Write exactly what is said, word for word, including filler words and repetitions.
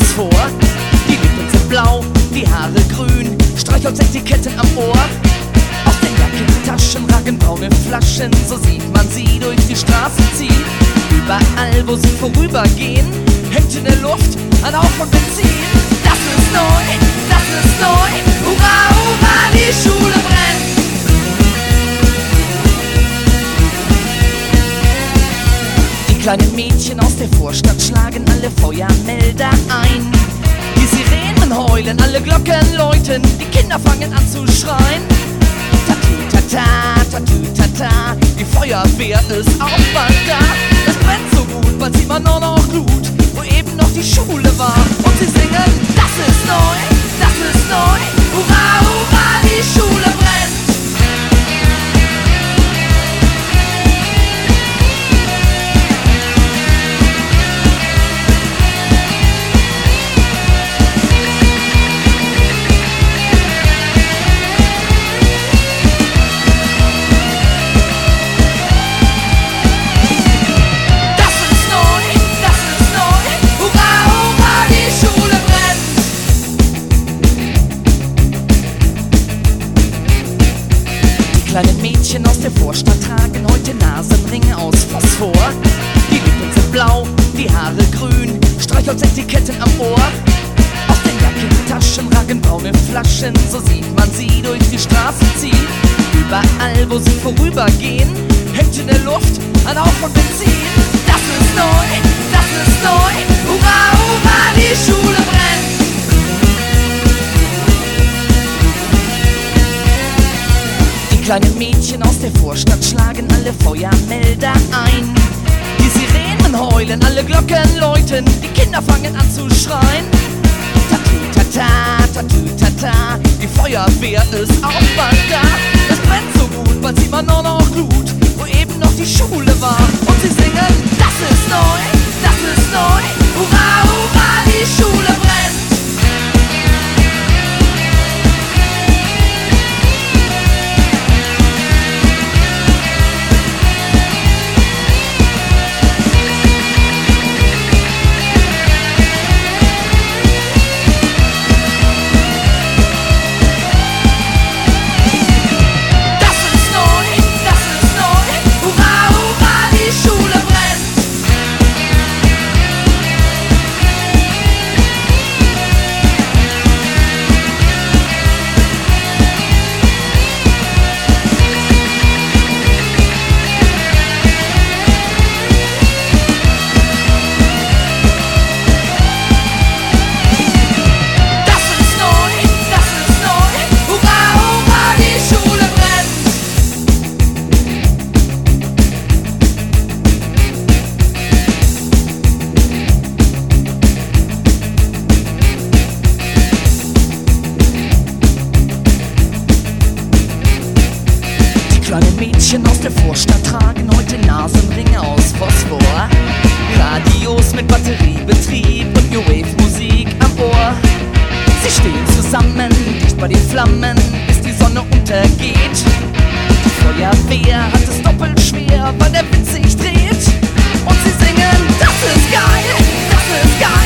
Phosphor. Die Lippen sind blau, die Haare grün, Streichholzetiketten am Ohr. Aus den Jackentaschen ragen braune Flaschen, so sieht man sie durch die Straßen ziehen. Überall, wo sie vorübergehen, hängt in der Luft ein Hauch von Benzin. Das ist neu, das ist neu, hurra, hurra, die Schule brennt. Die kleinen Mädchen aus der Vorstadt schlagen alle Feuermelder ein. Die Sirenen heulen, alle Glocken läuten, die Kinder fangen an zu schreien. Tatütata, tatütata, die Feuerwehr ist auch bald da. Es brennt so gut, bald sieht man nur noch Glut, wo eben noch die Schule war. Und sie singen, das ist neu, das ist neu, hurra, hurra, die Schule brennt. Kleine Mädchen aus der Vorstadt tragen heute Nasenringe aus Phosphor. Die Lippen sind blau, die Haare grün, Streichholzetiketten am Ohr. Aus den Jackentaschen ragen braune Flaschen, so sieht man sie durch die Straßen ziehen. Überall, wo sie vorübergehen, hängt in der Luft ein Hauch von Benzin. Das ist neu, das ist neu, hurra, hurra, die Schule brennt. Die kleinen Mädchen aus der Vorstadt schlagen alle Feuermelder ein. Die Sirenen heulen, alle Glocken läuten, die Kinder fangen an zu schreien. Tatütata, tatütata, die Feuerwehr ist auch bald da. Es brennt so gut, bald sieht man nur noch Glut, wo eben noch die Schule war. Und sie singen, das ist neu, das ist neu, hurra, hurra, die Schule brennt. Kleine Mädchen aus der Vorstadt tragen heute Nasenringe aus Phosphor. Radios mit Batteriebetrieb und New Wave Musik am Ohr. Sie stehen zusammen, dicht bei den Flammen, bis die Sonne untergeht. Die Feuerwehr hat es doppelt schwer, weil der Wind sich dreht. Und sie singen, das ist geil, das ist geil.